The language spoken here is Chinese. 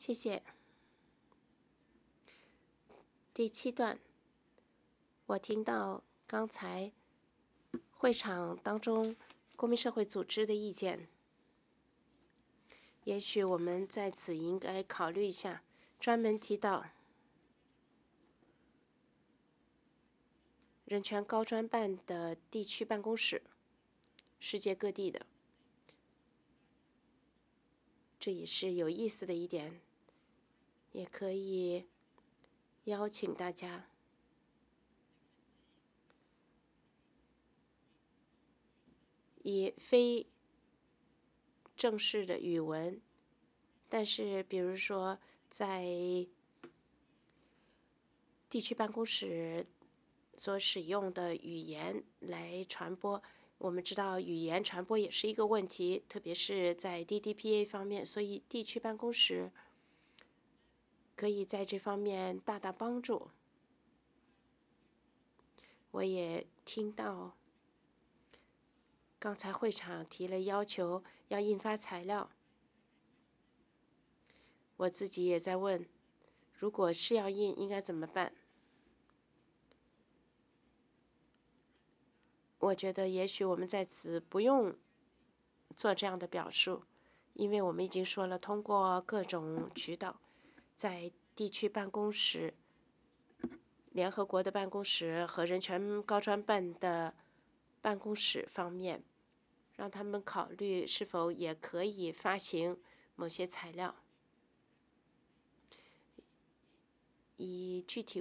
谢谢。第7段，我听到刚才会场当中公民社会组织的意见，也许我们在此应该考虑一下，专门提到人权高专办的地区办公室，世界各地的，这也是有意思的一点，也可以邀请大家以非正式的语文，但是比如说在地区办公室所使用的语言来传播。我们知道语言传播也是一个问题，特别是在 DDPA 方面，所以地区办公室可以在这方面大大帮助。我也听到刚才会场提了要求要印发材料，我自己也在问，如果是要印应该怎么办？我觉得也许我们在此不用做这样的表述，因为我们已经说了，通过各种渠道，在地区办公室、联合国的办公室和人权高专办的办公室方面，让他们考虑是否也可以发行某些材料，以具体